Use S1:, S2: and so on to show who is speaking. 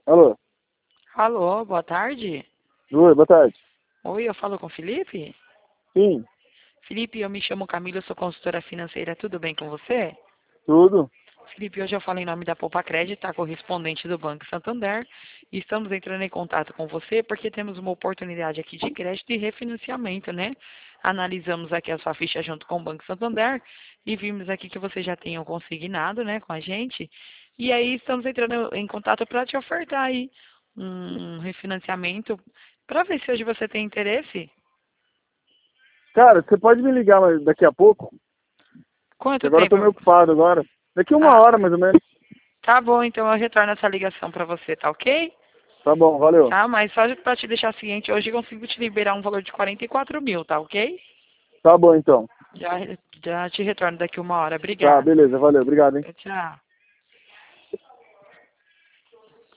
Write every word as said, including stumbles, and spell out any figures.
S1: Alô?
S2: Alô, boa tarde.
S1: Oi, boa tarde.
S2: Oi, eu falo com o Felipe?
S1: Sim,
S2: Felipe, eu me chamo Camila, eu sou consultora financeira, tudo bem com você?
S1: tudo.
S2: Felipe, hoje eu falo em nome da Poupa Crédito, a correspondente do Banco Santander, e estamos entrando em contato com você porque temos uma oportunidade aqui de crédito e refinanciamento, né? Analisamos aqui a sua ficha junto com o Banco Santander e vimos aqui que você já tem um consignado, né, com a gente. E aí estamos entrando em contato para te ofertar aí um refinanciamento para ver se hoje você tem interesse.
S1: Cara, você pode me ligar mais daqui a pouco? Que
S2: Quanto
S1: agora eu tô
S2: tempo?
S1: meio ocupado agora. Daqui uma
S2: Ah,
S1: hora, mais ou menos.
S2: tá bom, então eu retorno essa ligação para você, tá ok?
S1: Tá bom, valeu.
S2: Tá, mas só para te deixar ciente, hoje eu consigo te liberar um valor de quarenta e quatro mil, tá ok?
S1: Tá bom, então.
S2: Já, já te retorno daqui uma hora.
S1: Tá,
S2: Obrigada.
S1: beleza, valeu. Obrigado, hein?
S2: Tchau.